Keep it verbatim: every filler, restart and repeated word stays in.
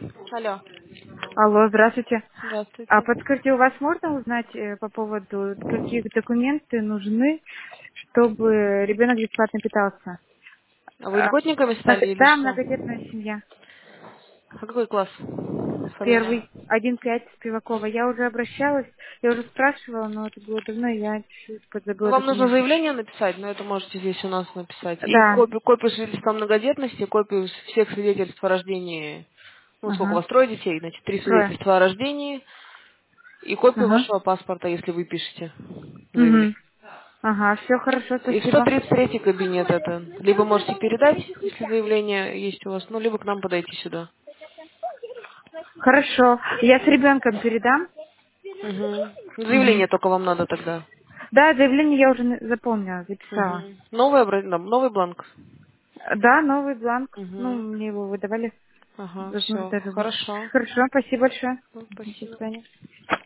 Алло. Алло, здравствуйте. А Здравствуйте. подскажите, у вас можно узнать э, по поводу, какие документы нужны, чтобы ребенок бесплатно питался? А вы А, льготниками стали мног- или Да, что? многодетная семья. А какой класс? Фамилия? Первый, один пять Спивакова. Я уже обращалась, я уже спрашивала, но это было давно, и я чуть Ну, подзабыла вам нужно документы. заявление написать, но это можете здесь у нас написать. И Да. копию, копию свидетельства о многодетности, копию всех свидетельств о рождении. Ну, сколько у Ага. вас, трое детей, значит, три Трое. свидетельства о рождении и копию Ага. вашего паспорта, если вы пишете заявление. Угу. Ага, все хорошо, И спасибо. сто тридцать третий кабинет это. Либо можете передать, если заявление есть у вас, ну, либо к нам подойти сюда. Хорошо. Я с ребенком передам. Угу. Угу. Заявление только вам надо тогда. Да, заявление я уже на- заполнила, записала. Угу. Новый, обра- да, новый бланк. Да, новый бланк. Ну, Угу. мне его выдавали Ага, даже все, даже больше. хорошо. Хорошо, спасибо большое. Ну, До спасибо. свидания.